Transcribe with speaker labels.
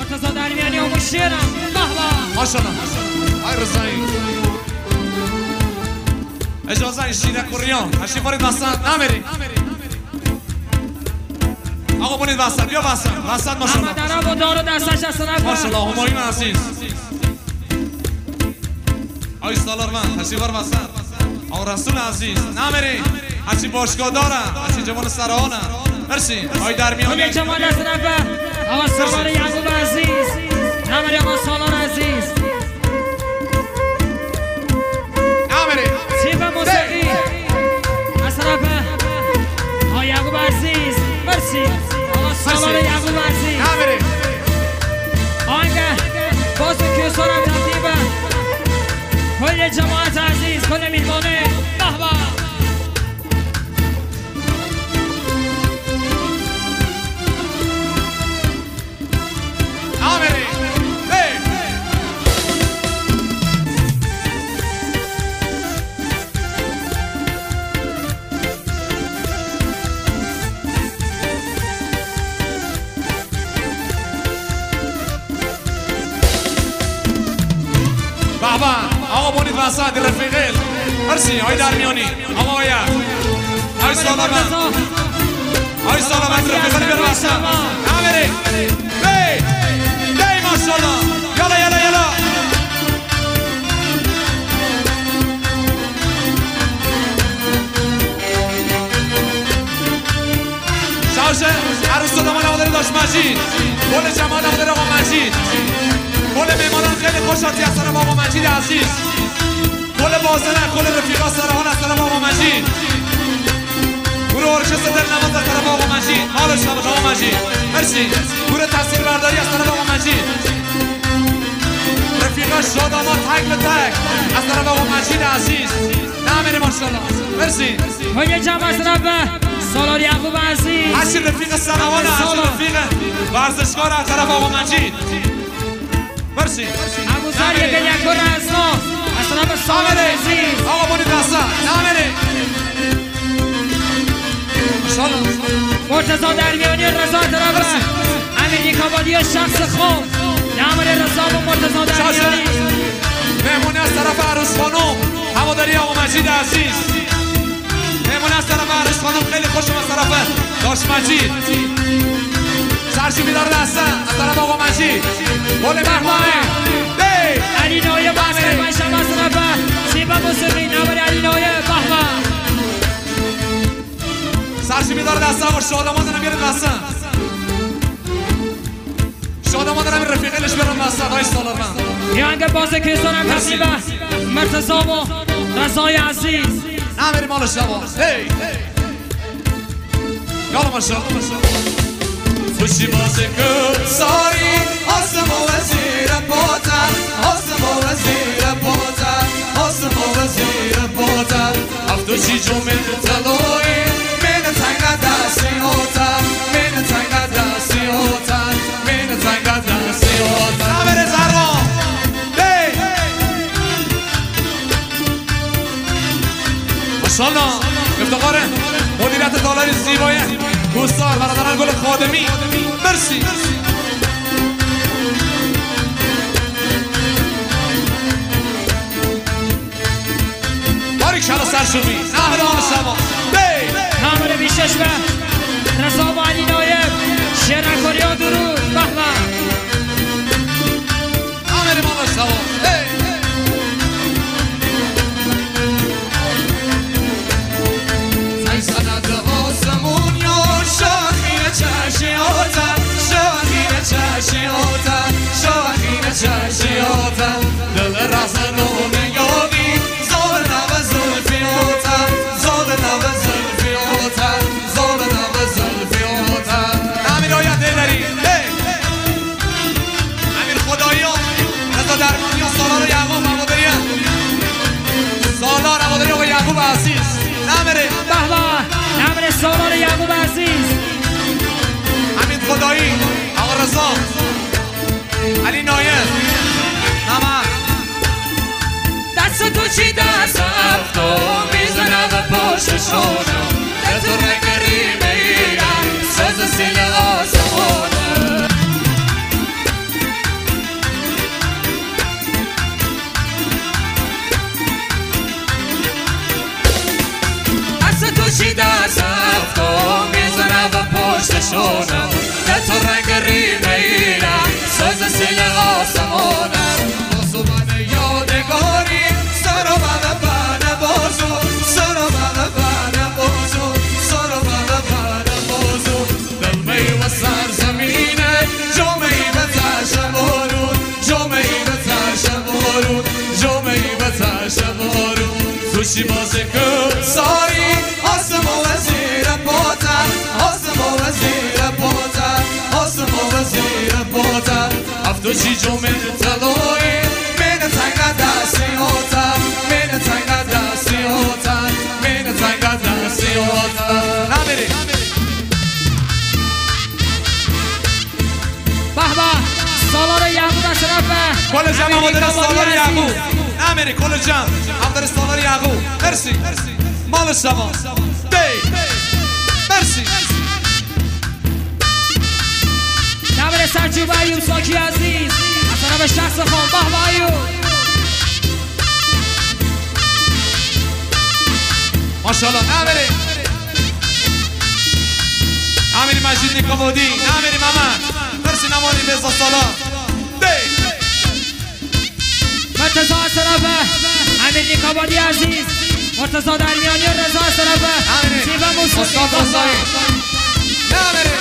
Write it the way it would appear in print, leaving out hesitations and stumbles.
Speaker 1: مرتضی درمیانی و مشیرم بهبه
Speaker 2: ماشاءالله های رضایی اجازه این شیره کوریان هشتی بارید وسط نمیری آقا بونید وسط بیا وسط ماشاءالله
Speaker 1: احمد عرب و دارو دستش از طرف
Speaker 2: ماشاءالله همایون عزیز آی سالار من هشتی بار وسط آقا رسول عزیز نمیری هرچی باشگاه دارم هرچی جوان سرهانم مرسی آی درمیانی
Speaker 1: خود جمال از طرف آقا سالار یعقوب عزیز نمیری آقا سالار عزیز
Speaker 2: نمیری
Speaker 1: تیپ موسیقی از طرف آقا یعقوب عزیز مرسی آقا سالار یعقوب عزیز
Speaker 2: نمیری
Speaker 1: آنگه باز کیسارم تبدیبه کل جماعت عزیز کل میهمانه بهبه
Speaker 2: نمیری بابا آقا بونید وسط رفیقل مرسی آی درمیانی آقا باید آی سالار من آی سالار من رفیقل بیر وسط نمیری بی ماشاءالله یلا شاوشه عروس و دامان آقا داشت مجید گل جمال آقا آقا مجید گل میمانان خیلی خوشاتی از طرف آقا مجید عزیز گل بازنه گل رفیقا سرهان از طرف آقا مجید گروه ارکستر دلنواز از طرف آقا مجید مالش نباش آقا مجید مرسی گروه تصویر برداری از طرف آقا مجید رفیقا شاداما تک به تک از طرف آقا مجید عزیز نمیری ماشاءالله مرسی
Speaker 1: های جمع از طرف سالار یعقوب عزیز
Speaker 2: هرچی رفیق سرهان هرچی رفیق ورزشکار از طرف آقا مجید مرسی
Speaker 1: ابوذر یک رزما از طرف سالار عزیز
Speaker 2: آقا بونید وسط نمیری ماشاءالله
Speaker 1: مرتضی درمیانی رضا طرف امیری کابادی شخص خوب نمیری رضا و مرتضی درمیانی
Speaker 2: مهمونی از طرف عروس خانم هواداری آقا مجید عزیز مهمونی از طرف عروس خانم خیلی خوشم از طرف داشت مجید سرشیبی داره دستن از طرف آقا مجید گل مهمانه
Speaker 1: علی نایه بسته باشم از طرف تیپ موسیقی نمیری علی نایه بهبه
Speaker 2: سرشیبی داره دستن آقا شادامان دارم بیارید دستن شادامان دارم این رفیقلش برم وسط های سالار من
Speaker 1: یه انگه باز کیسارم تقریبا مرتضی و رضای عزیز
Speaker 2: نمیری مال شبا یالا ماشاءالله خوشی بازه کن ساری آسم و وزیر پاتر آسم و وزیر پاتر آسم و وزیر پاتر هفتو چی جمعه تلوی من تنگ دستی هاتر من تنگ دستی هاتر من تنگ دستی هاتر نبره زران ماشاءالله افتخار مدیریت دالاری زیبای گوستار برادران گل خادمی مرسی باریک شلا سرشوبی نهر آن شما
Speaker 1: نامر بیشش به رضا و علی نایب شیرکاری ها درود بهبه
Speaker 2: نامر مالا شما سند آسمون یا شاخین چشیاتن شاخین چشیاتن شاخین چشیاتن دل رزنون یابی زال نو زلفیاتن زال نو زلفیاتن زال نو زلفیاتن امیر آید دلری امیر خدایی ها رضا درمانی ها سالار یعقوب هواداری سالار هواداری آقا یعقوب عزیز نمیره
Speaker 1: بهبه نمیره سالار یعقوب عزیز
Speaker 2: حمید خدایی آقا رضا علی نایب نمک
Speaker 1: دست تو چی دست افتو میزنه و پاششونه
Speaker 2: دست تو رنگری میرم سز سیل آسمونه آشونم به تو رنگ ریمیرم ساز سیل آسمانم بازو من یادگاری سر و بغه بازو سر و بغه بازو سر و بغه بازو دلمی و سرزمینه جامعی به تشم بارون جامعی به تشم بارون جامعی به تشم بارون توشی بازه کن ساری آسمو و زیر پاتم آسمو و زیر پاتم آسمو و زیر پاتم افتوشی جمعه تلوی من تنگ دستی هاتم من تنگ دستی هاتم من تنگ دستی هاتم نمیری
Speaker 1: بحبه سالار یعقوب از طرف
Speaker 2: کل جمع مادر سالار یعقوب نمیری کل جمع مادر سالار یعقوب مرسی مال شما دی مرسی
Speaker 1: نمیره سرجوب ایوب ساکی عزیز از طرف شخص خان بحبه ایوب
Speaker 2: ماشاءالله نمیری نمیری مجید نیکابودی نمیری محمد مرسی نمانی بزا سالار دی
Speaker 1: مرتضی از طرف امیر نیکابادی عزیز مرتضی دریانی و رضا از طرف سیب موسیقی
Speaker 2: استاد رضایی نمیری